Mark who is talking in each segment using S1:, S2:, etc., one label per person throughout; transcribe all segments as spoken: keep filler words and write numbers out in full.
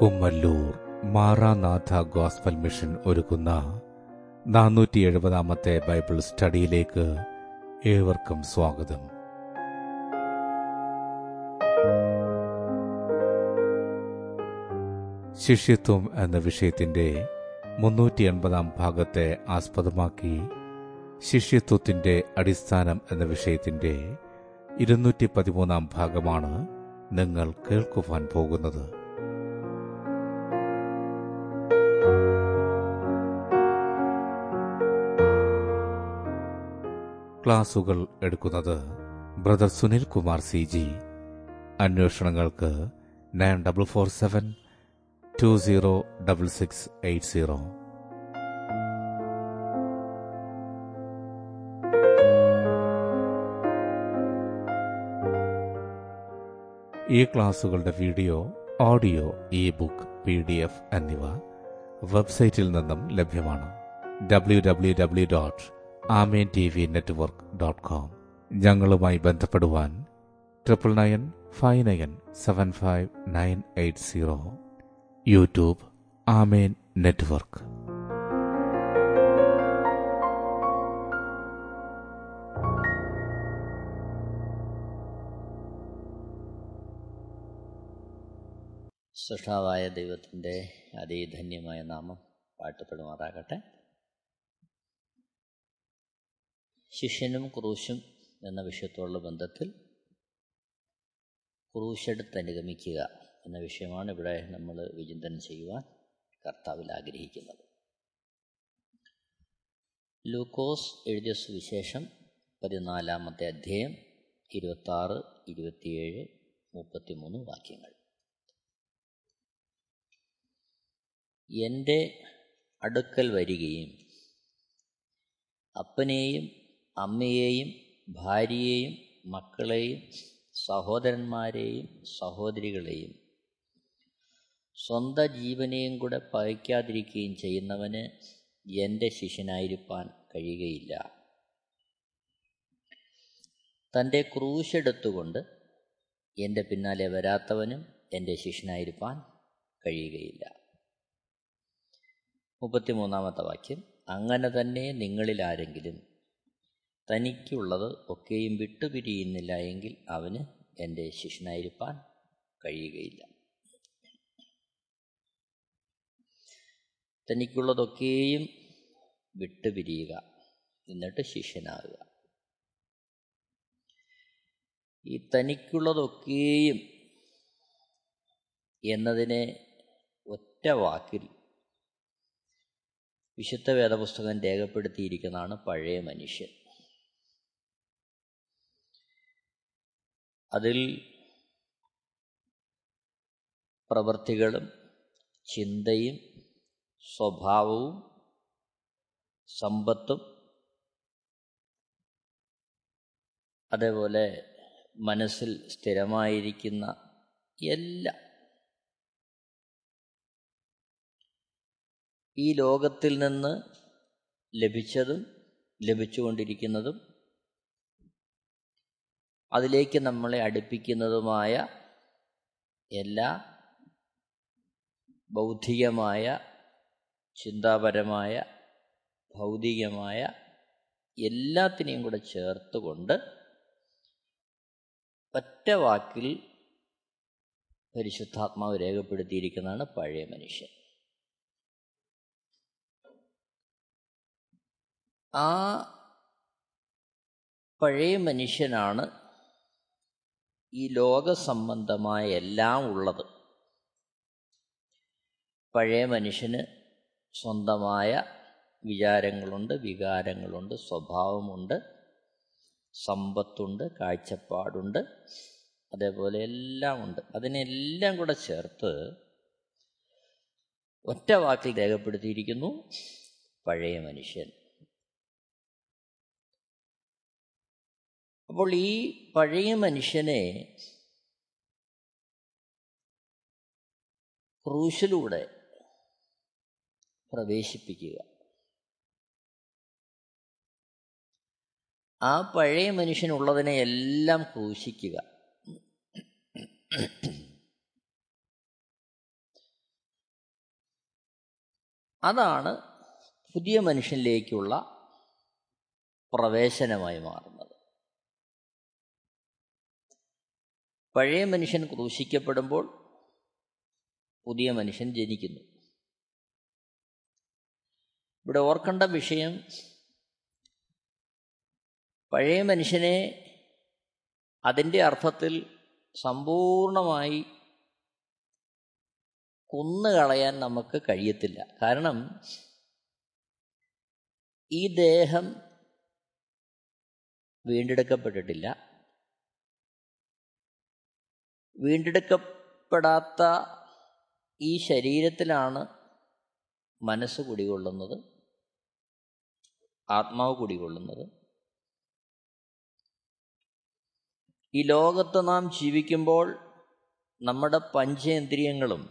S1: Kummallur Maranatha gospel mission ഒരുക്കുന്ന നാനൂറ്റി എഴുപതാമത്തെ Bible സ്റ്റഡിയിലേക്ക് ഏവർക്കും സ്വാഗതം. ശിഷ്യത്വം എന്ന വിഷയത്തിന്റെ മുന്നൂറ്റി എൺപതാം ഭാഗത്തെ ആസ്പദമാക്കി ശിഷ്യത്വത്തിന്റെ അടിസ്ഥാനം എന്ന വിഷയത്തിന്റെ ഇരുന്നൂറ്റി പതിമൂന്നാം ഭാഗമാണ് നിങ്ങൾ കേൾക്കുവാൻ പോകുന്നത്. ക്ലാസുകൾ എടുക്കുന്നത് brother Sunil Kumar C G. അന്വേഷണങ്ങൾക്ക് nine double four seven two zero double six eight zero. ഈ ക്ലാസുകളുടെ video, audio, e book, P D F എന്നിവ വെബ്സൈറ്റിൽ നിന്നും ലഭ്യമാണ്. W W W dot Amen T V network dot com. ഞങ്ങളുമായി ബന്ധപ്പെടുവാൻ triple nine five nine seven five nine eight zero. YouTube Amen network.
S2: സൃഷ്ടാവായ ദൈവത്തിൻ്റെ അതിധന്യമായ നാമം വാഴ്ത്തപ്പെടുമാറാകട്ടെ. ശിഷ്യനും ക്രൂശും എന്ന വിഷയത്തോടുള്ള ബന്ധത്തിൽ ക്രൂശെടുത്ത് അനുഗമിക്കുക എന്ന വിഷയമാണ് ഇവിടെ നമ്മൾ വിചിന്തനം ചെയ്യുവാൻ കർത്താവിൽ ആഗ്രഹിക്കുന്നത്. ലൂക്കോസ് എഴുതിയ സുവിശേഷം പതിനാലാമത്തെ അധ്യായം ഇരുപത്താറ്, ഇരുപത്തിയേഴ്, മുപ്പത്തിമൂന്ന് വാക്യങ്ങൾ. എൻ്റെ അടുക്കൽ വരികയും അപ്പനെയും അമ്മയെയും ഭാര്യയെയും മക്കളെയും സഹോദരന്മാരെയും സഹോദരികളെയും സ്വന്തം ജീവനെയും കൂടെ പകയ്ക്കാതിരിക്കുകയും ചെയ്യുന്നവന് എൻ്റെ ശിഷ്യനായിരിക്കാൻ കഴിയുകയില്ല. തൻ്റെ ക്രൂശെടുത്തുകൊണ്ട് എൻ്റെ പിന്നാലെ വരാത്തവനും എൻ്റെ ശിഷ്യനായിരിക്കാൻ കഴിയുകയില്ല. മുപ്പത്തിമൂന്നാമത്തെ വാക്യം. അങ്ങനെ തന്നെ നിങ്ങളിൽ ആരെങ്കിലും തനിക്കുള്ളത് ഒക്കെയും വിട്ടുപിരിയുന്നില്ല എങ്കിൽ അവന് എൻ്റെ ശിഷ്യനായിരിക്കാൻ കഴിയുകയില്ല. തനിക്കുള്ളതൊക്കെയും വിട്ടുപിരിയുക, എന്നിട്ട് ശിഷ്യനാകുക. ഈ തനിക്കുള്ളതൊക്കെയും എന്നതിനെ ഒറ്റ വാക്കിൽ വിശുദ്ധ വേദപുസ്തകം രേഖപ്പെടുത്തിയിരിക്കുന്നതാണ് പഴയ മനുഷ്യൻ. അതിൽ പ്രവൃത്തികളും ചിന്തയും സ്വഭാവവും സമ്പത്തും അതേപോലെ മനസ്സിൽ സ്ഥിരമായിരിക്കുന്ന എല്ലാം ഈ ലോകത്തിൽ നിന്ന് ലഭിച്ചതും ലഭിച്ചുകൊണ്ടിരിക്കുന്നതും അതിലേക്ക് നമ്മളെ അടുപ്പിക്കുന്നതുമായ എല്ലാ ബൗദ്ധികമായ, ചിന്താപരമായ, ഭൗതികമായ എല്ലാത്തിനെയും കൂടെ ചേർത്തുകൊണ്ട് ഒറ്റ വാക്കിൽ പരിശുദ്ധാത്മാവ് രേഖപ്പെടുത്തിയിരിക്കുന്നതാണ് പഴയ മനുഷ്യൻ. ആ പഴയ മനുഷ്യനാണ് ഈ ലോകസംബന്ധമായ എല്ലാം ഉള്ളത്. പഴയ മനുഷ്യന് സ്വന്തമായ വിചാരങ്ങളുണ്ട്, വികാരങ്ങളുണ്ട്, സ്വഭാവമുണ്ട്, സമ്പത്തുണ്ട്, കാഴ്ചപ്പാടുണ്ട്, അതേപോലെ എല്ലാം ഉണ്ട്. അതിനെല്ലാം കൂടെ ചേർത്ത് ഒറ്റ വാക്കിൽ രേഖപ്പെടുത്തിയിരിക്കുന്നു പഴയ മനുഷ്യൻ. അപ്പോൾ ഈ പഴയ മനുഷ്യനെ ക്രൂശിലൂടെ പ്രവേശിപ്പിക്കുക. ആ പഴയ മനുഷ്യനുള്ളതിനെ എല്ലാം ക്രൂശിക്കുക. അതാണ് പുതിയ മനുഷ്യനിലേക്കുള്ള പ്രവേശനമായി മാറുന്നത്. പഴയ മനുഷ്യൻ ക്രൂശിക്കപ്പെടുമ്പോൾ പുതിയ മനുഷ്യൻ ജനിക്കുന്നു. ഇവിടെ ഓർക്കേണ്ട വിഷയം, പഴയ മനുഷ്യനെ അതിൻ്റെ അർത്ഥത്തിൽ സമ്പൂർണമായി കൊന്നുകളയാൻ നമുക്ക് കഴിയത്തില്ല. കാരണം ഈ ദേഹം വീണ്ടെടുക്കപ്പെട്ടിട്ടില്ല. വീണ്ടെടുക്കപ്പെടാത്ത ഈ ശരീരത്തിലാണ് മനസ്സ് കുടികൊള്ളുന്നത്, ആത്മാവ് കുടികൊള്ളുന്നത്. ഈ ലോകത്ത് നാം ജീവിക്കുമ്പോൾ നമ്മുടെ പഞ്ചേന്ദ്രിയങ്ങളും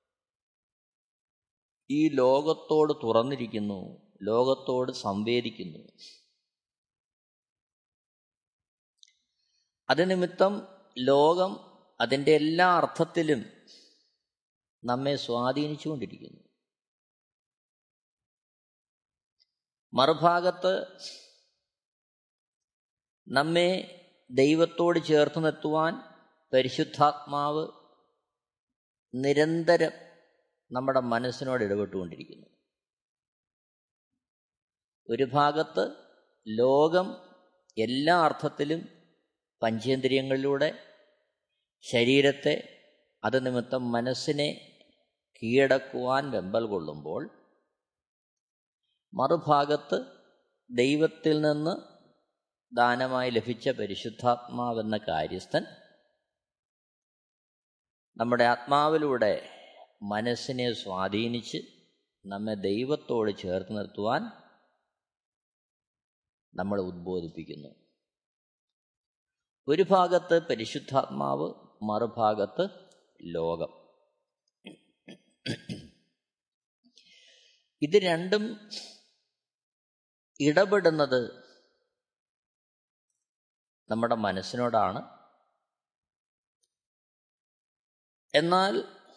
S2: ഈ ലോകത്തോട് തുറന്നിരിക്കുന്നു, ലോകത്തോട് സംവേദിക്കുന്നു. അത് നിമിത്തം ലോകം അതിൻ്റെ എല്ലാ അർത്ഥത്തിലും നമ്മെ സ്വാധീനിച്ചുകൊണ്ടിരിക്കുന്നു. മറുഭാഗത്ത് നമ്മെ ദൈവത്തോട് ചേർത്ത് നിർത്തുവാൻ പരിശുദ്ധാത്മാവ് നിരന്തരം നമ്മുടെ മനസ്സിനോട് ഇടപെട്ടുകൊണ്ടിരിക്കുന്നു. ഒരു ഭാഗത്ത് ലോകം എല്ലാ അർത്ഥത്തിലും പഞ്ചേന്ദ്രിയങ്ങളിലൂടെ ശരീരത്തെ, അത് നിമിത്തം മനസ്സിനെ കീഴടക്കുവാൻ വെമ്പൽ കൊള്ളുമ്പോൾ, മറുഭാഗത്ത് ദൈവത്തിൽ നിന്ന് ദാനമായി ലഭിച്ച പരിശുദ്ധാത്മാവെന്ന കാര്യസ്ഥൻ നമ്മുടെ ആത്മാവിലൂടെ മനസ്സിനെ സ്വാധീനിച്ച് നമ്മെ ദൈവത്തോട് ചേർത്ത് നിർത്തുവാൻ നമ്മളെ ഉദ്ബോധിപ്പിക്കുന്നു. ഒരു ഭാഗത്ത് പരിശുദ്ധാത്മാവ്, മറുഭാഗത്ത് ലോകം. ഇത് രണ്ടും ഇടപെടുന്നത് നമ്മുടെ മനസ്സിനോടാണ്. എന്നാൽ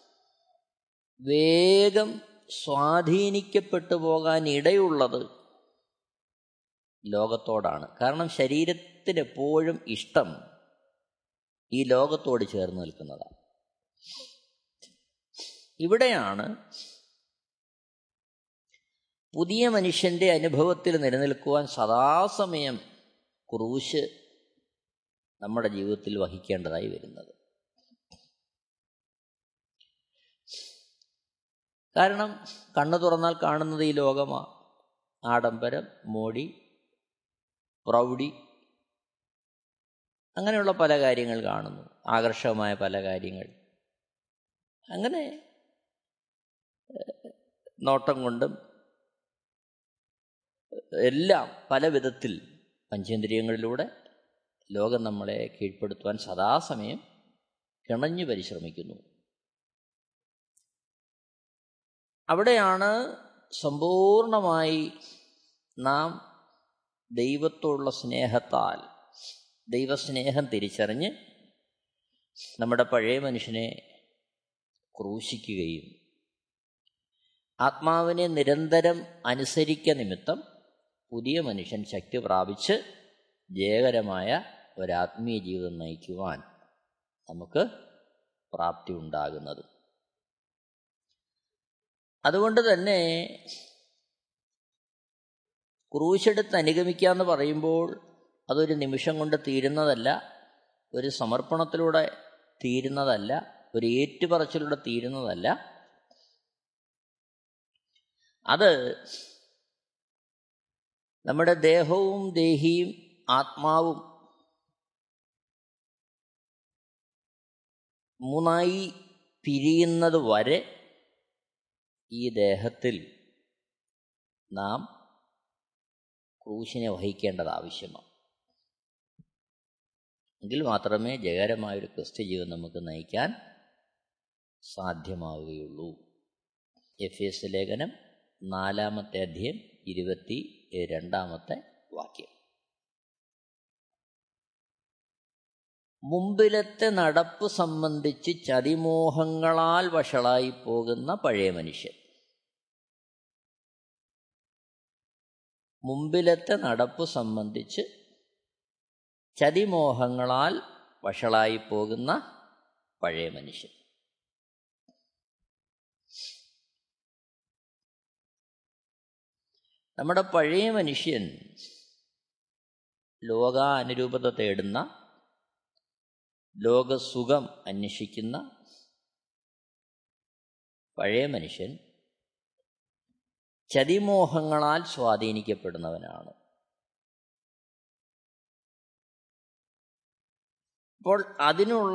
S2: വേഗം സ്വാധീനിക്കപ്പെട്ടു പോകാൻ ഇടയുള്ളത് ലോകത്തോടാണ്. കാരണം ശരീരത്തിന് എപ്പോഴും ഇഷ്ടം ഈ ലോകത്തോട് ചേർന്ന് നിൽക്കുന്നതാണ്. ഇവിടെയാണ് പുതിയ മനുഷ്യൻ്റെ അനുഭവത്തിൽ നിലനിൽക്കുവാൻ സദാസമയം ക്രൂശ് നമ്മുടെ ജീവിതത്തിൽ വഹിക്കേണ്ടതായി വരുന്നത്. കാരണം കണ്ണു തുറന്നാൽ കാണുന്നത് ഈ ലോകമാണ്. ആഡംബരം, മോടി, പ്രൗഢി, അങ്ങനെയുള്ള പല കാര്യങ്ങൾ കാണുന്നു, ആകർഷകമായ പല കാര്യങ്ങൾ. അങ്ങനെ നോട്ടം കൊണ്ടും എല്ലാം പല വിധത്തിൽ പഞ്ചേന്ദ്രിയങ്ങളിലൂടെ ലോകം നമ്മളെ കീഴ്പ്പെടുത്തുവാൻ സദാസമയം കിണഞ്ഞു പരിശ്രമിക്കുന്നു. അവിടെയാണ് സമ്പൂർണമായി നാം ദൈവത്തോടുള്ള സ്നേഹത്താൽ ദൈവസ്നേഹം തിരിച്ചറിഞ്ഞ് നമ്മുടെ പഴയ മനുഷ്യനെ ക്രൂശിക്കുകയും ആത്മാവിനെ നിരന്തരം അനുസരിക്ക നിമിത്തം പുതിയ മനുഷ്യൻ ശക്തി പ്രാപിച്ച് ജയകരമായ ഒരാത്മീയ ജീവിതം നയിക്കുവാൻ നമുക്ക് പ്രാപ്തി ഉണ്ടാകുന്നത്. അതുകൊണ്ട് തന്നെ ക്രൂശെടുത്ത് അനുഗമിക്കുക എന്ന് പറയുമ്പോൾ അതൊരു നിമിഷം കൊണ്ട് തീരുന്നതല്ല, ഒരു സമർപ്പണത്തിലൂടെ തീരുന്നതല്ല, ഒരു ഏറ്റുപറച്ചിലൂടെ തീരുന്നതല്ല. അത് നമ്മുടെ ദേഹവും ദേഹിയും ആത്മാവും മൂന്നായി പിരിയുന്നത് വരെ ഈ ദേഹത്തിൽ നാം ക്രൂശിനെ വഹിക്കേണ്ടത് ആവശ്യമാണ്. എങ്കിൽ മാത്രമേ ജയകരമായൊരു ക്രിസ്ത്യ ജീവിതം നമുക്ക് നയിക്കാൻ സാധ്യമാവുകയുള്ളൂ. എഫ് എസ് ലേഖനം നാലാമത്തെ അധ്യായം ഇരുപത്തി രണ്ടാമത്തെ വാക്യം. മുമ്പിലത്തെ നടപ്പ് സംബന്ധിച്ച് ചതിമോഹങ്ങളാൽ വഷളായി പോകുന്ന പഴയ മനുഷ്യൻ മുമ്പിലത്തെ നടപ്പ് സംബന്ധിച്ച് ചതിമോഹങ്ങളാൽ വഷളായി പോകുന്ന പഴയ മനുഷ്യൻ. നമ്മുടെ പഴയ മനുഷ്യൻ ലോകാനുരൂപത തേടുന്ന, ലോകസുഖം അന്വേഷിക്കുന്ന പഴയ മനുഷ്യൻ ചതിമോഹങ്ങളാൽ സ്വാധീനിക്കപ്പെടുന്നവനാണ്. അപ്പോൾ അതിനുള്ള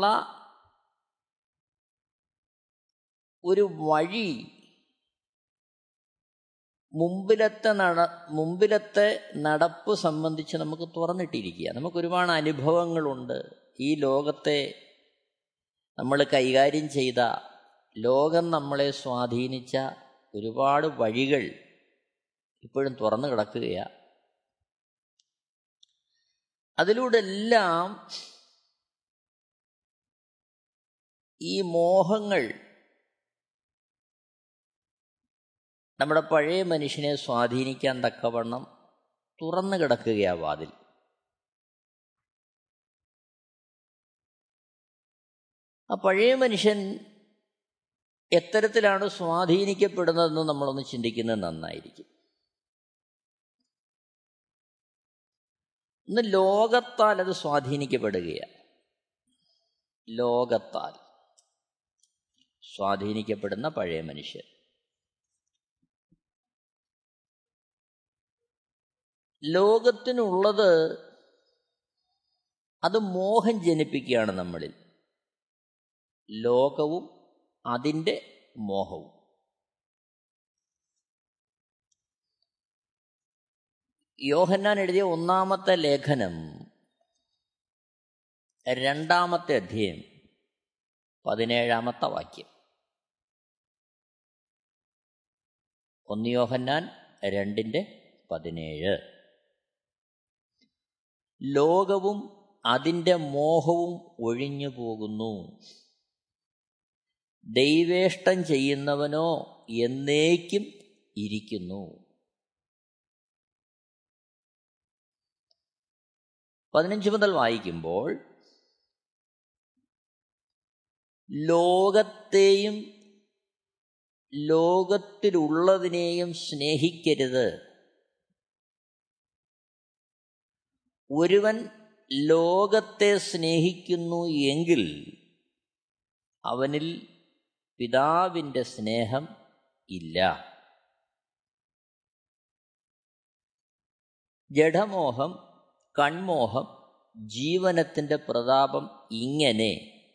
S2: ഒരു വഴി മുമ്പിലത്തെ നട മുമ്പിലത്തെ നടപ്പ് സംബന്ധിച്ച് നമുക്ക് തുറന്നിട്ടിരിക്കുക. നമുക്ക് ഒരുപാട് അനുഭവങ്ങളുണ്ട്. ഈ ലോകത്തെ നമ്മൾ കൈകാര്യം ചെയ്ത, ലോകം നമ്മളെ സ്വാധീനിച്ച ഒരുപാട് വഴികൾ ഇപ്പോഴും തുറന്നു കിടക്കുകയാണ്. അതിലൂടെ എല്ലാം ഈ മോഹങ്ങൾ നമ്മുടെ പഴയ മനുഷ്യനെ സ്വാധീനിക്കാൻ തക്കവണ്ണം തുറന്നു കിടക്കുകയാണ് വാതിൽ. ആ പഴയ മനുഷ്യൻ എത്തരത്തിലാണ് സ്വാധീനിക്കപ്പെടുന്നതെന്ന് നമ്മളൊന്ന് ചിന്തിക്കുന്നത് നന്നായിരിക്കും. ഇന്ന് ലോകത്താൽ അത് സ്വാധീനിക്കപ്പെടുകയാണ്. ലോകത്താൽ സ്വാധീനിക്കപ്പെടുന്ന പഴയ മനുഷ്യൻ. ലോകത്തിനുള്ളത് അത് മോഹം ജനിപ്പിക്കുകയാണ് നമ്മളിൽ. ലോകവും അതിൻ്റെ മോഹവും. യോഹന്നാൻ എഴുതിയ ഒന്നാമത്തെ ലേഖനം രണ്ടാമത്തെ അധ്യായം പതിനേഴാമത്തെ വാക്യം. ഒന്ന് യോഹന്നാൻ രണ്ടിൻ്റെ പതിനേഴ്. ലോകവും അതിൻ്റെ മോഹവും ഒഴിഞ്ഞു പോകുന്നു, ദൈവേഷ്ടം ചെയ്യുന്നവനോ എന്നേക്കും ഇരിക്കുന്നു. പതിനഞ്ച് മുതൽ വായിക്കുമ്പോൾ, ലോകത്തെയും ലോകത്തിലുള്ളതിനെയും സ്നേഹിക്കരുത്. ഒരുവൻ ലോകത്തെ സ്നേഹിക്കുന്നു എങ്കിൽ അവനിൽ പിതാവിൻ്റെ സ്നേഹം ഇല്ല. ജഡമോഹം, കൺമോഹം, ജീവനത്തിൻ്റെ പ്രതാപം ഇങ്ങനെ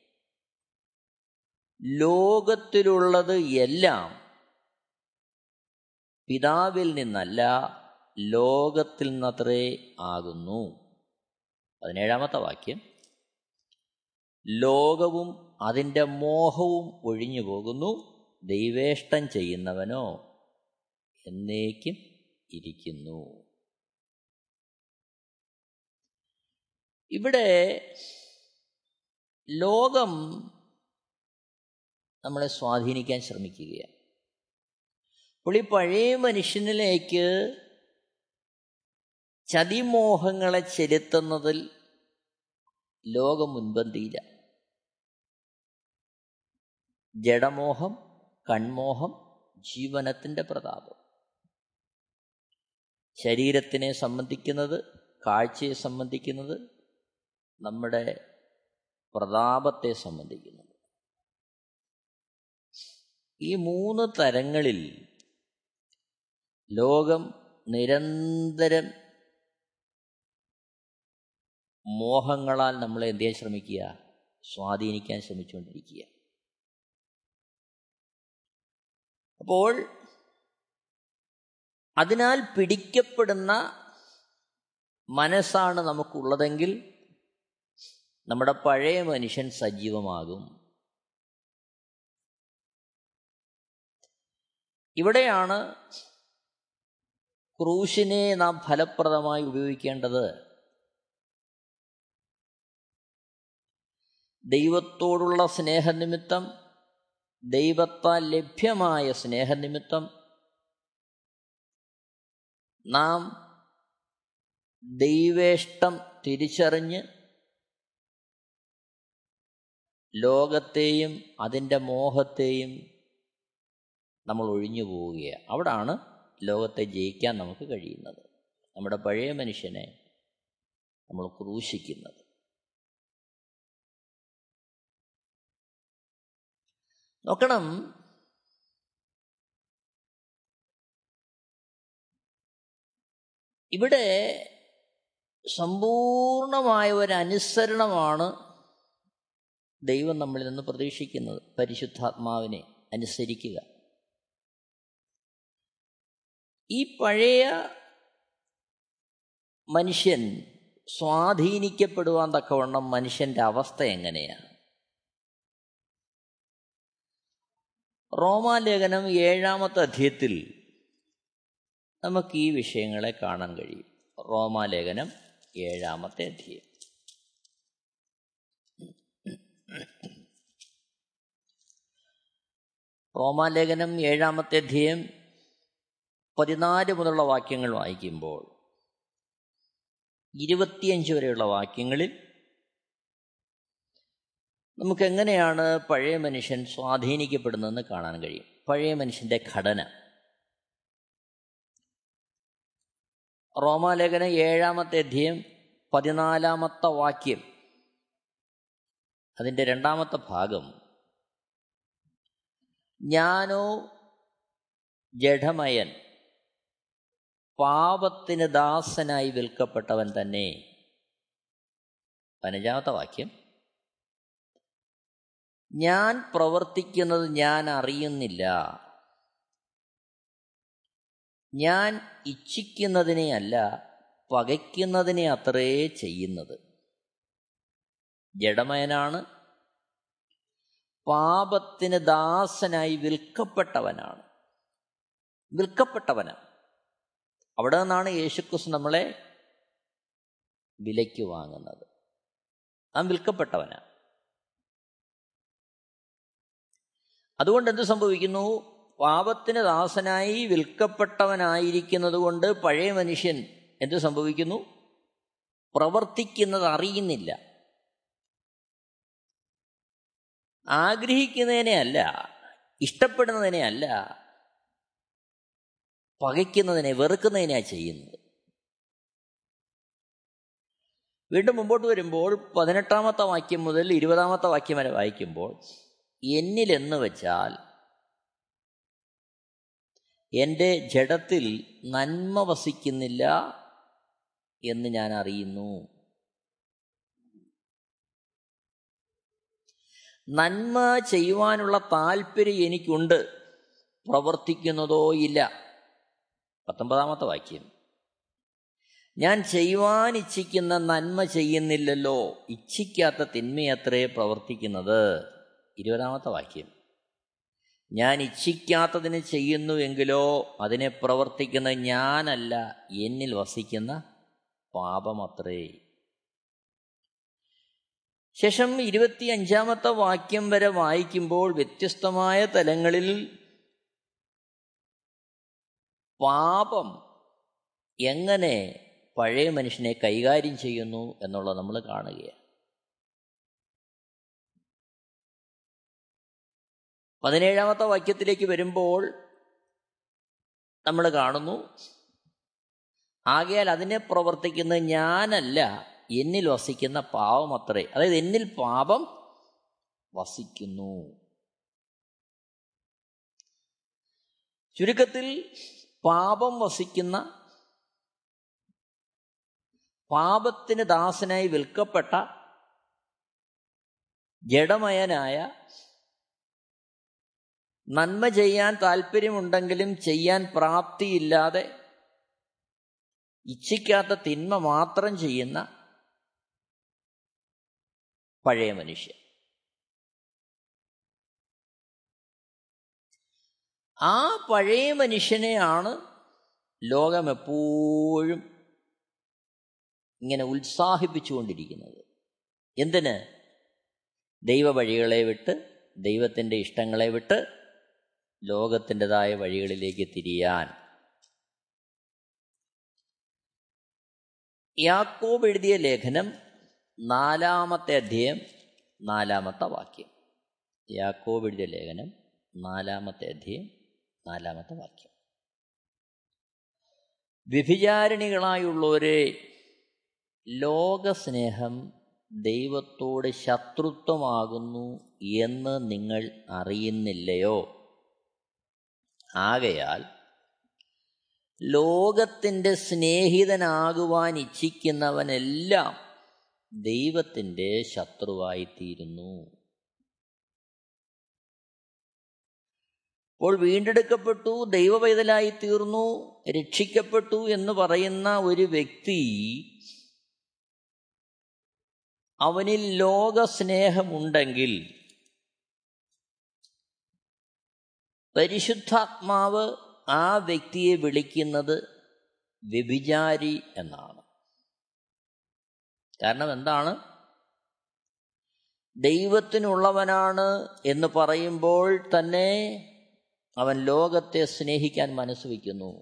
S2: ലോകത്തിലുള്ളത് എല്ലാം പിതാവിൽ നിന്നല്ല, ലോകത്തിൽ നിന്നത്രേ ആകുന്നു. പതിനേഴാമത്തെ വാക്യം. ലോകവും അതിൻ്റെ മോഹവും ഒഴിഞ്ഞു പോകുന്നു, ദൈവേഷ്ടം ചെയ്യുന്നവനോ എന്നേക്കും ഇരിക്കുന്നു. ഇവിടെ ലോകം നമ്മളെ സ്വാധീനിക്കാൻ ശ്രമിക്കുകയാണ്. അപ്പോൾ ഈ പഴയ മനുഷ്യനിലേക്ക് ചതിമോഹങ്ങളെ ചെലുത്തുന്നതിൽ ലോകം മുൻപന്തിയില്ല. ജഡമോഹം, കൺമോഹം, ജീവനത്തിൻ്റെ പ്രതാപം. ശരീരത്തിനെ സംബന്ധിക്കുന്നത്, കാഴ്ചയെ സംബന്ധിക്കുന്നത്, നമ്മുടെ പ്രതാപത്തെ സംബന്ധിക്കുന്നത്. ഈ മൂന്ന് തരങ്ങളിൽ ലോകം നിരന്തരം മോഹങ്ങളാൽ നമ്മളെ എന്ത് ചെയ്യാൻ ശ്രമിക്കുക? സ്വാധീനിക്കാൻ ശ്രമിച്ചുകൊണ്ടിരിക്കുക. അപ്പോൾ അതിനാൽ പിടിക്കപ്പെടുന്ന മനസ്സാണ് നമുക്കുള്ളതെങ്കിൽ നമ്മുടെ പഴയ മനുഷ്യൻ സജീവമാകും. ഇവിടെയാണ് ക്രൂശിനെ നാം ഫലപ്രദമായി ഉപയോഗിക്കേണ്ടത്. ദൈവത്തോടുള്ള സ്നേഹനിമിത്തം, ദൈവത്താൽ ലഭ്യമായ സ്നേഹനിമിത്തം നാം ദൈവേഷ്ടം തിരിച്ചറിഞ്ഞ് ലോകത്തെയും അതിൻ്റെ മോഹത്തെയും നമ്മൾ ഒഴിഞ്ഞു പോവുകയാണ്. അവിടാണ് ലോകത്തെ ജയിക്കാൻ നമുക്ക് കഴിയുന്നത്. നമ്മുടെ പഴയ മനുഷ്യനെ നമ്മൾ ക്രൂശിക്കുന്നത്. നോക്കണം, ഇവിടെ സമ്പൂർണമായ ഒരു അനുസരണമാണ് ദൈവം നമ്മളിൽ നിന്ന് പ്രതീക്ഷിക്കുന്നത്. പരിശുദ്ധാത്മാവിനെ അനുസരിക്കുക. ഈ പഴയ മനുഷ്യൻ സ്വാധീനിക്കപ്പെടുവാൻ തക്കവണ്ണം മനുഷ്യൻ്റെ അവസ്ഥ എങ്ങനെയാണ്? റോമാലേഖനം ഏഴാമത്തെ അധ്യായത്തിൽ നമുക്ക് ഈ വിഷയങ്ങളെ കാണാൻ കഴിയും. റോമാലേഖനം ഏഴാമത്തെ അധ്യായം. റോമാലേഖനം ഏഴാമത്തെ അധ്യായം പതിനാല് മുതലുള്ള വാക്യങ്ങൾ വായിക്കുമ്പോൾ ഇരുപത്തിയഞ്ച് വരെയുള്ള വാക്യങ്ങളിൽ നമുക്കെങ്ങനെയാണ് പഴയ മനുഷ്യൻ സ്വാധീനിക്കപ്പെടുന്നതെന്ന് കാണാൻ കഴിയും. പഴയ മനുഷ്യൻ്റെ ഘടന. റോമാലേഖനം ഏഴാമത്തെ അധ്യായം പതിനാലാമത്തെ വാക്യം, അതിൻ്റെ രണ്ടാമത്തെ ഭാഗം, ഞാനോ ജഡമയൻ, പാപത്തിന് ദാസനായി വിൽക്കപ്പെട്ടവൻ തന്നെ. പതിനഞ്ചാമത്തെ വാക്യം, ഞാൻ പ്രവർത്തിക്കുന്നത് ഞാൻ അറിയുന്നില്ല, ഞാൻ ഇച്ഛിക്കുന്നതിനെ അല്ല പകയ്ക്കുന്നതിനെ അത്രേ ചെയ്യുന്നത്. ജഡമയനാണ്, പാപത്തിന് ദാസനായി വിൽക്കപ്പെട്ടവനാണ്. വിൽക്കപ്പെട്ടവനാണ്. അവിടെ നിന്നാണ് യേശുക്രിസ്തു നമ്മളെ വിലയ്ക്ക് വാങ്ങുന്നത്. നാം വിൽക്കപ്പെട്ടവനാണ്. അതുകൊണ്ട് എന്ത് സംഭവിക്കുന്നു? പാപത്തിന് ദാസനായി വിൽക്കപ്പെട്ടവനായിരിക്കുന്നത് കൊണ്ട് പഴയ മനുഷ്യൻ എന്ത് സംഭവിക്കുന്നു? പ്രവർത്തിക്കുന്നത് അറിയുന്നില്ല. ആഗ്രഹിക്കുന്നതിനെ അല്ല, ഇഷ്ടപ്പെടുന്നതിനെ അല്ല, പകയ്ക്കുന്നതിനെ, വെറുക്കുന്നതിനെയാണ് ചെയ്യുന്നത്. വീണ്ടും മുമ്പോട്ട് വരുമ്പോൾ പതിനെട്ടാമത്തെ വാക്യം മുതൽ ഇരുപതാമത്തെ വാക്യം വരെ വായിക്കുമ്പോൾ, എന്നിലെന്ന് വെച്ചാൽ എൻ്റെ ജഡത്തിൽ നന്മ വസിക്കുന്നില്ല എന്ന് ഞാൻ അറിയുന്നു. നന്മ ചെയ്യുവാനുള്ള താല്പര്യം എനിക്കുണ്ട്, പ്രവർത്തിക്കുന്നതോ ഇല്ല. പത്തൊമ്പതാമത്തെ വാക്യം, ഞാൻ ചെയ്യുവാൻ ഇച്ഛിക്കുന്ന നന്മ ചെയ്യുന്നില്ലല്ലോ, ഇച്ഛിക്കാത്ത തിന്മയത്രേ പ്രവർത്തിക്കുന്നത്. ഇരുപതാമത്തെ വാക്യം, ഞാൻ ഇച്ഛിക്കാത്തതിന് ചെയ്യുന്നുവെങ്കിലോ അതിനെ പ്രവർത്തിക്കുന്ന ഞാനല്ല, എന്നിൽ വസിക്കുന്ന പാപമത്രേ. ശേഷം ഇരുപത്തി അഞ്ചാമത്തെ വാക്യം വരെ വായിക്കുമ്പോൾ വ്യത്യസ്തമായ തലങ്ങളിൽ പാപം എങ്ങനെ പഴയ മനുഷ്യനെ കൈകാര്യം ചെയ്യുന്നു എന്നുള്ളത് നമ്മൾ കാണുകയാണ്. പതിനേഴാമത്തെ വാക്യത്തിലേക്ക് വരുമ്പോൾ നമ്മൾ കാണുന്നു, ആകയാൽ അതിനെ പ്രവർത്തിക്കുന്നത് ഞാനല്ല, എന്നിൽ വസിക്കുന്ന പാപം അത്രേ. അതായത് എന്നിൽ പാപം വസിക്കുന്നു. ചുരുക്കത്തിൽ പാപം വസിക്കുന്ന, പാപത്തിന് ദാസനായി വിൽക്കപ്പെട്ട ജഡമയനായ, നന്മ ചെയ്യാൻ താല്പര്യമുണ്ടെങ്കിലും ചെയ്യാൻ പ്രാപ്തിയില്ലാതെ ഇച്ഛിക്കാത്ത തിന്മ മാത്രം ചെയ്യുന്ന പഴയ മനുഷ്യൻ. ആ പഴയ മനുഷ്യനെയാണ് ലോകം എപ്പോഴും ഇങ്ങനെ ഉത്സാഹിപ്പിച്ചുകൊണ്ടിരിക്കുന്നത്. എന്തിന്? ദൈവ വഴികളെ വിട്ട്, ദൈവത്തിൻ്റെ ഇഷ്ടങ്ങളെ വിട്ട് ലോകത്തിൻ്റെതായ വഴികളിലേക്ക് തിരിയാൻ. യാക്കോബ് എഴുതിയ ലേഖനം നാലാമത്തെ അധ്യായം നാലാമത്തെ വാക്യം. യാക്കോബ് എഴുതിയ ലേഖനം നാലാമത്തെ അധ്യായം നാലാമത്തെ വാക്യം. വ്യഭിചാരിണികളായുള്ളവരെ, ലോകസ്നേഹം ദൈവത്തോട് ശത്രുത്വമാകുന്നു എന്ന് നിങ്ങൾ അറിയുന്നില്ലയോ? ആകയാൽ ലോകത്തിൻ്റെ സ്നേഹിതനാകുവാൻ ഇച്ഛിക്കുന്നവനെല്ലാം ദൈവത്തിൻ്റെ ശത്രുവായിത്തീരുന്നു. അപ്പോൾ വീണ്ടെടുക്കപ്പെട്ടു, ദൈവപൈതലായി തീർന്നു, രക്ഷിക്കപ്പെട്ടു എന്ന് പറയുന്ന ഒരു വ്യക്തി, അവനിൽ ലോകസ്നേഹമുണ്ടെങ്കിൽ പരിശുദ്ധാത്മാവ് ആ വ്യക്തിയെ വിളിക്കുന്നത് വ്യഭിചാരി എന്നാണ്. കാരണം എന്താണ്? ദൈവത്തിനുള്ളവനാണ് എന്ന് പറയുമ്പോൾ തന്നെ അവൻ ലോകത്തെ സ്നേഹിക്കാൻ മനസ്സ് വയ്ക്കുന്നു.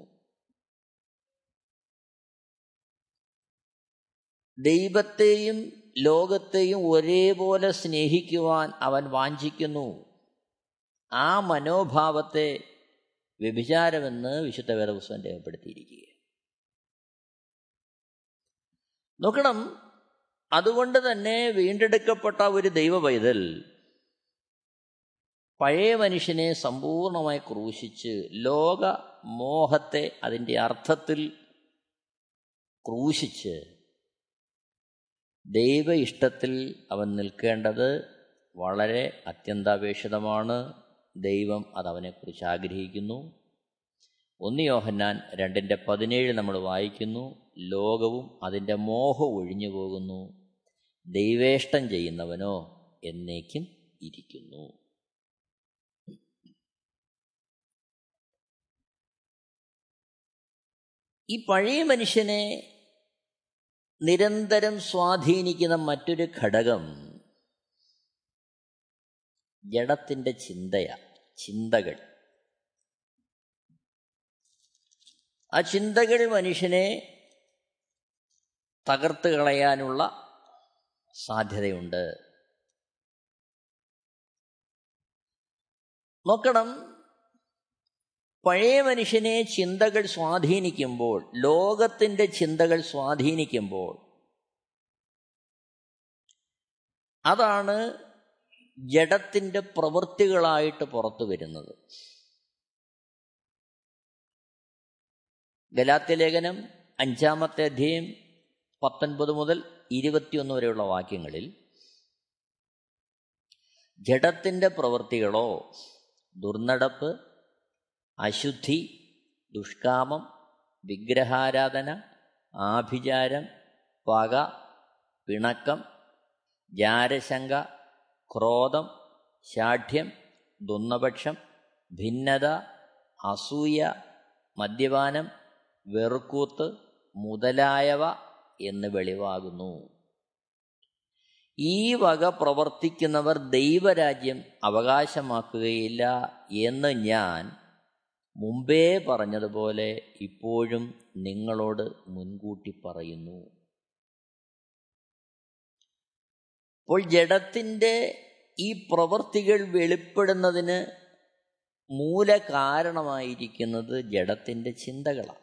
S2: ദൈവത്തെയും ലോകത്തെയും ഒരേപോലെ സ്നേഹിക്കുവാൻ അവൻ വാഞ്ചിക്കുന്നു. ആ മനോഭാവത്തെ വ്യഭിചാരമെന്ന് വിശുദ്ധ വേദപുസ്തകം രേഖപ്പെടുത്തിയിരിക്കുക. നോക്കണം, അതുകൊണ്ട് തന്നെ വീണ്ടെടുക്കപ്പെട്ട ഒരു ദൈവപൈതൽ പഴയ മനുഷ്യനെ സമ്പൂർണമായി ക്രൂശിച്ച് ലോക മോഹത്തെ അതിൻ്റെ അർത്ഥത്തിൽ ക്രൂശിച്ച് ദൈവ ഇഷ്ടത്തിൽ അവൻ നിൽക്കേണ്ടത് വളരെ അത്യന്താപേക്ഷിതമാണ്. ദൈവം അതവനെക്കുറിച്ച് ആഗ്രഹിക്കുന്നു. ഒന്ന് യോഹന്നാൻ രണ്ടിൻ്റെ പതിനേഴ് നമ്മൾ വായിക്കുന്നു, ലോകവും അതിൻ്റെ മോഹവും ഒഴിഞ്ഞു പോകുന്നു, ദൈവേഷ്ടം ചെയ്യുന്നവനോ എന്നേക്കും ഇരിക്കുന്നു. ഈ പഴയ മനുഷ്യനെ നിരന്തരം സ്വാധീനിക്കുന്ന മറ്റൊരു ഘടകം ജഡത്തിൻ്റെ ചിന്തയാ ചിന്തകൾ. ആ ചിന്തകൾ മനുഷ്യനെ തകർത്ത് കളയാനുള്ള സാധ്യതയുണ്ട്. നോക്കണം, പഴയ മനുഷ്യനെ ചിന്തകൾ സ്വാധീനിക്കുമ്പോൾ, ലോകത്തിൻ്റെ ചിന്തകൾ സ്വാധീനിക്കുമ്പോൾ, അതാണ് ജഡത്തിൻ്റെ പ്രവൃത്തികളായിട്ട് പുറത്തു വരുന്നത്. ഗലാത്യലേഖനം അഞ്ചാമത്തെ അധ്യായം പത്തൊൻപത് മുതൽ ഇരുപത്തിയൊന്ന് വരെയുള്ള വാക്യങ്ങളിൽ ജഡത്തിൻ്റെ പ്രവൃത്തികളോ ദുർനടപ്പ്, അശുദ്ധി, ദുഷ്കാമം, വിഗ്രഹാരാധന, ആഭിചാരം, പക, പിണക്കം, ജാരശങ്ക, ക്രോധം, ശാഠ്യം, ദുന്നപക്ഷം, ഭിന്നത, അസൂയ, മദ്യപാനം, വെറുക്കൂത്ത് മുതലായവ എന്ന് വെളിവാകുന്നു. ഈ വക പ്രവർത്തിക്കുന്നവർ ദൈവരാജ്യം അവകാശമാക്കുകയില്ല എന്ന് ഞാൻ മുമ്പേ പറഞ്ഞതുപോലെ ഇപ്പോഴും നിങ്ങളോട് മുൻകൂട്ടി പറയുന്നു. അപ്പോൾ ജഡത്തിൻ്റെ ഈ പ്രവൃത്തികൾ വെളിപ്പെടുന്നതിന് മൂല കാരണമായിരിക്കുന്നത് ജഡത്തിൻ്റെ ചിന്തകളാണ്.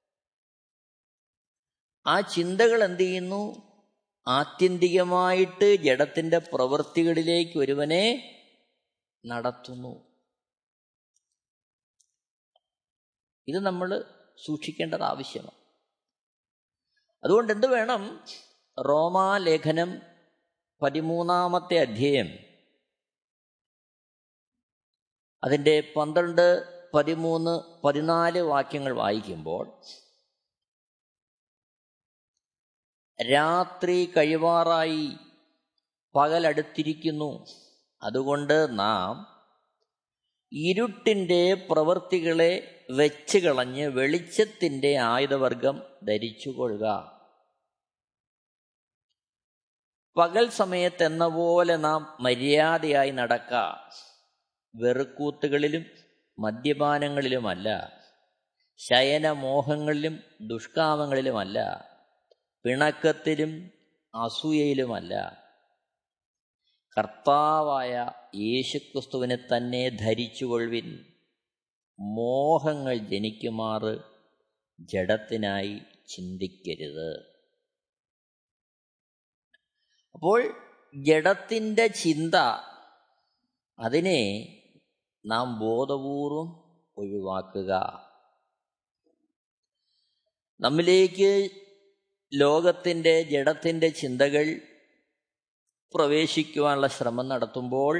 S2: ആ ചിന്തകൾ എന്ത് ചെയ്യുന്നു? ആത്യന്തികമായിട്ട് ജഡത്തിൻ്റെ പ്രവൃത്തികളിലേക്ക് ഒരുവനെ നടത്തുന്നു. ഇത് നമ്മൾ സൂക്ഷിക്കേണ്ടത് ആവശ്യമാണ്. അതുകൊണ്ട് എന്ത് വേണം? റോമാലേഖനം പതിമൂന്നാമത്തെ അധ്യായം അതിൻ്റെ പന്ത്രണ്ട്, പതിമൂന്ന്, പതിനാല് വാക്യങ്ങൾ വായിക്കുമ്പോൾ, രാത്രി കഴിവാറായി, പകലടുത്തിരിക്കുന്നു, അതുകൊണ്ട് നാം ഇരുട്ടിൻ്റെ പ്രവൃത്തികളെ വെച്ച് കളഞ്ഞ് വെളിച്ചത്തിൻ്റെ ആയുധവർഗം ധരിച്ചുകൊള്ളുക. പകൽ സമയത്തെന്ന പോലെ നാം മര്യാദയായി നടക്ക, വെറുക്കൂത്തുകളിലും മദ്യപാനങ്ങളിലുമല്ല, ശയനമോഹങ്ങളിലും ദുഷ്കാമങ്ങളിലുമല്ല, പിണക്കത്തിലും അസൂയയിലുമല്ല, കർത്താവായ യേശുക്രിസ്തുവിനെ തന്നെ ധരിച്ചുകൊള്ളുവിൻ. മോഹങ്ങൾ ജനിക്കുമാറ് ജഡത്തിനായി ചിന്തിക്കരുത്. അപ്പോൾ ജഡത്തിൻ്റെ ചിന്ത, അതിനെ നാം ബോധപൂർവം ഒഴിവാക്കുക. നമ്മിലേക്ക് ലോകത്തിൻ്റെ ജഡത്തിൻ്റെ ചിന്തകൾ പ്രവേശിക്കുവാനുള്ള ശ്രമം നടത്തുമ്പോൾ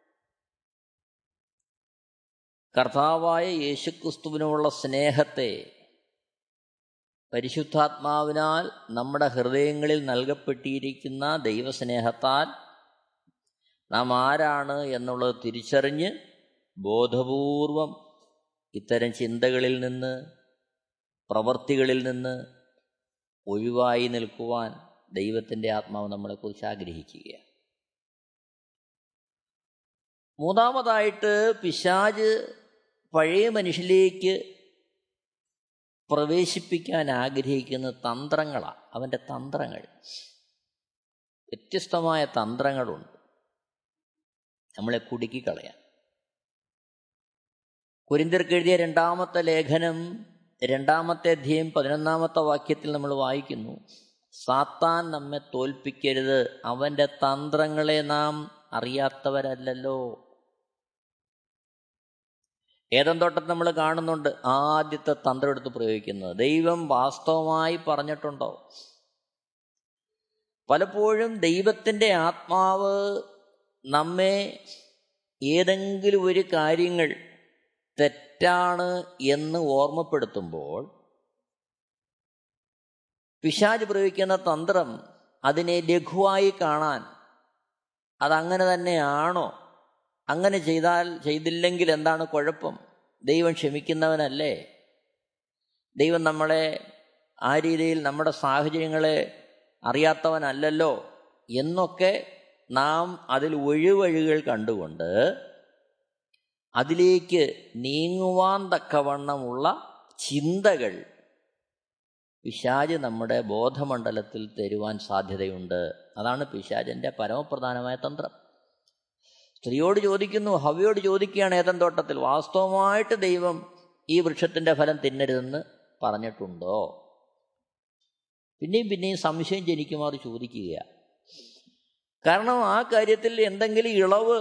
S2: കർത്താവായ യേശുക്രിസ്തുവിനുള്ള സ്നേഹത്തെ പരിശുദ്ധാത്മാവിനാൽ നമ്മുടെ ഹൃദയങ്ങളിൽ നൽകപ്പെട്ടിരിക്കുന്ന ദൈവസ്നേഹത്താൽ നാം ആരാണ് എന്നുള്ളത് തിരിച്ചറിഞ്ഞ് ബോധപൂർവം ഇത്തരം ചിന്തകളിൽ നിന്ന്, പ്രവൃത്തികളിൽ നിന്ന് ഒഴിവായി നിൽക്കുവാൻ ദൈവത്തിൻ്റെ ആത്മാവ് നമ്മളെക്കുറിച്ച് ആഗ്രഹിക്കുകയാണ്. മൂന്നാമതായിട്ട്, പിശാച് പഴയ മനുഷ്യനിലേക്ക് പ്രവേശിപ്പിക്കാൻ ആഗ്രഹിക്കുന്ന തന്ത്രങ്ങളാണ്. അവൻ്റെ തന്ത്രങ്ങൾ, വ്യത്യസ്തമായ തന്ത്രങ്ങളുണ്ട് നമ്മളെ കുടുക്കിക്കളയാൻ. കൊരിന്ത്യർക്ക് എഴുതിയ രണ്ടാമത്തെ ലേഖനം രണ്ടാമത്തെ അധ്യായം പതിനൊന്നാമത്തെ വാക്യത്തിൽ നമ്മൾ വായിക്കുന്നു, സാത്താൻ നമ്മെ തോൽപ്പിക്കരുത്, അവൻ്റെ തന്ത്രങ്ങളെ നാം അറിയാത്തവരല്ലല്ലോ. ഏദൻ തോട്ടത്തിൽ നമ്മൾ കാണുന്നുണ്ട് ആദ്യത്തെ തന്ത്രം എടുത്ത് പ്രയോഗിക്കുന്നത്. ദൈവം വാസ്തവമായി പറഞ്ഞിട്ടുണ്ടോ? പലപ്പോഴും ദൈവത്തിൻ്റെ ആത്മാവ് നമ്മെ ഏതെങ്കിലും ഒരു കാര്യങ്ങൾ തെറ്റാണ് എന്ന് ഓർമ്മപ്പെടുത്തുമ്പോൾ പിശാച് പ്രയോഗിക്കുന്ന തന്ത്രം അതിനെ ലഘുവായി കാണാൻ, അതങ്ങനെ തന്നെയാണോ, അങ്ങനെ ചെയ്താൽ ചെയ്തില്ലെങ്കിൽ എന്താണ് കുഴപ്പം, ദൈവം ക്ഷമിക്കുന്നവനല്ലേ, ദൈവം നമ്മളെ ആ രീതിയിൽ നമ്മുടെ സാഹചര്യങ്ങളെ അറിയാത്തവനല്ലല്ലോ എന്നൊക്കെ നാം അതിൽ ഒഴിവഴികൾ കണ്ടുകൊണ്ട് അതിലേക്ക് നീങ്ങുവാൻ തക്കവണ്ണമുള്ള ചിന്തകൾ പിശാച് നമ്മുടെ ബോധമണ്ഡലത്തിൽ തരുവാൻ സാധ്യതയുണ്ട്. അതാണ് പിശാചിൻ്റെ പരമപ്രധാനമായ തന്ത്രം. സ്ത്രീയോട് ചോദിക്കുന്നു, ഹവ്വയോട് ചോദിക്കുകയാണ് ഏദൻ തോട്ടത്തിൽ, വാസ്തവമായിട്ട് ദൈവം ഈ വൃക്ഷത്തിൻ്റെ ഫലം തിന്നരുതെന്ന് പറഞ്ഞിട്ടുണ്ടോ? പിന്നെയും പിന്നെയും സംശയം ജനിക്കുമാറ് ചോദിക്കുക. കാരണം ആ കാര്യത്തിൽ എന്തെങ്കിലും ഇളവ്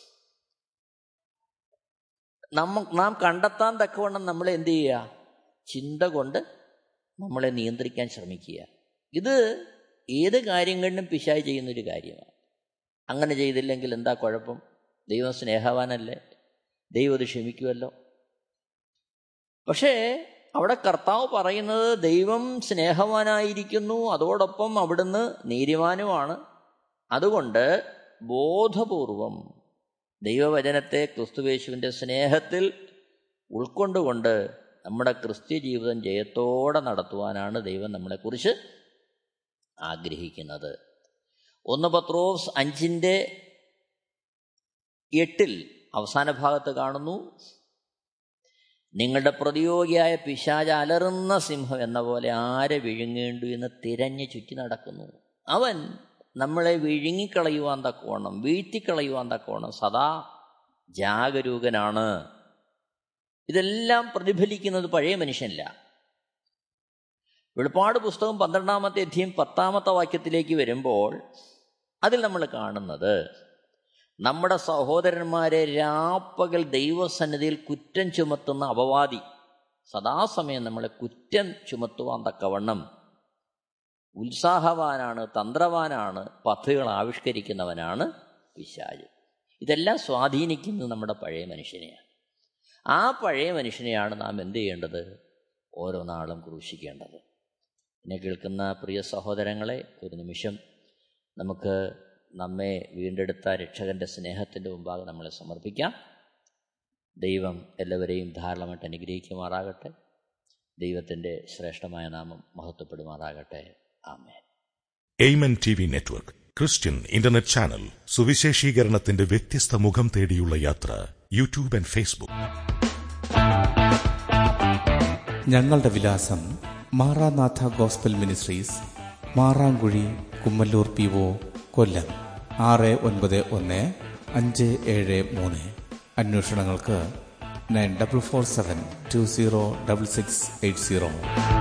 S2: നമ്മ നാം കണ്ടെത്താൻ തക്കവണ്ണം നമ്മൾ എന്ത് ചെയ്യുക? ചിന്ത കൊണ്ട് നമ്മളെ നിയന്ത്രിക്കാൻ ശ്രമിക്കുക. ഇത് ഏത് കാര്യങ്ങളിലും പിശാച് ചെയ്യുന്നൊരു കാര്യമാണ്. അങ്ങനെ ചെയ്തില്ലെങ്കിൽ എന്താ കുഴപ്പം? ദൈവം സ്നേഹവാനല്ലേ, ദൈവം അത് ക്ഷമിക്കുമല്ലോ. പക്ഷേ അവിടെ കർത്താവ് പറയുന്നത് ദൈവം സ്നേഹവാനായിരിക്കുന്നു, അതോടൊപ്പം അവിടുന്ന് നീതിമാനുമാണ്. അതുകൊണ്ട് ബോധപൂർവം ദൈവവചനത്തെ ക്രിസ്തുയേശുവിൻ്റെ സ്നേഹത്തിൽ ഉൾക്കൊണ്ടുകൊണ്ട് നമ്മുടെ ക്രിസ്ത്യ ജീവിതം ജയത്തോടെ നടത്തുവാനാണ് ദൈവം നമ്മളെക്കുറിച്ച് ആഗ്രഹിക്കുന്നത്. ഒന്ന് പത്രോസ് അഞ്ചിൻ്റെ എട്ടിൽ അവസാന ഭാഗത്ത് കാണുന്നു, നിങ്ങളുടെ പ്രതിയോഗിയായ പിശാച് അലറുന്ന സിംഹം എന്ന പോലെ ആരെ വിഴുങ്ങേണ്ടു എന്ന് തിരഞ്ഞ് ചുറ്റി നടക്കുന്നു. അവൻ നമ്മളെ വിഴുങ്ങിക്കളയുവാൻ തക്കോണം, വീഴ്ത്തിക്കളയുവാൻ തക്കോണം സദാ ജാഗരൂകനാണ്. ഇതെല്ലാം പ്രതിഫലിക്കുന്നത് പഴയ മനുഷ്യനില്ല. വെളിപ്പാട് പുസ്തകം പന്ത്രണ്ടാമത്തെ അധ്യായം പത്താമത്തെ വാക്യത്തിലേക്ക് വരുമ്പോൾ അതിൽ നമ്മൾ കാണുന്നത് നമ്മുടെ സഹോദരന്മാരെ രാപ്പകൽ ദൈവസന്നിധിയിൽ കുറ്റം ചുമത്തുന്ന അപവാദി സദാസമയം നമ്മളെ കുറ്റം ചുമത്തുവാൻ തക്കവണ്ണം ഉത്സാഹവാനാണ്, തന്ത്രവാനാണ്, പദ്ധതികൾ ആവിഷ്കരിക്കുന്നവനാണ് പിശാച്. ഇതെല്ലാം സ്വാധീനിക്കുന്നത് നമ്മുടെ പഴയ മനുഷ്യനെയാണ്. ആ പഴയ മനുഷ്യനെയാണ് നാം എന്ത് ചെയ്യേണ്ടത്? ഓരോ നാളും ക്രൂശിക്കേണ്ടത്. എന്നെ കേൾക്കുന്ന പ്രിയ സഹോദരങ്ങളെ, ഒരു നിമിഷം നമുക്ക് നമ്മെ വീണ്ടെടുത്ത രക്ഷകൻ്റെ സ്നേഹത്തിൻ്റെ മുമ്പാകെ നമ്മളെ സമർപ്പിക്കാം. ദൈവം എല്ലാവരെയും ധാരാളമായിട്ട് അനുഗ്രഹിക്കുമാറാകട്ടെ. ദൈവത്തിൻ്റെ ശ്രേഷ്ഠമായ നാമം മഹത്വപ്പെടുമാറാകട്ടെ. ആമേൻ.
S3: Amen T V network Christian internet channel, സുവിശേഷീകരണത്തിന്റെ വ്യത്യസ്ത മുഖം തേടിയുള്ള യാത്ര. YouTube and Facebook.
S1: ഞങ്ങളുടെ വിലാസം: Maranatha gospel ministries, Marankuzhi Kummalloor P O Kollam ആറ് ഒൻപത് ഒന്ന് അഞ്ച് ഏഴ് മൂന്ന്. അന്വേഷണങ്ങൾക്ക് nine double four seven two zero double six eight zero.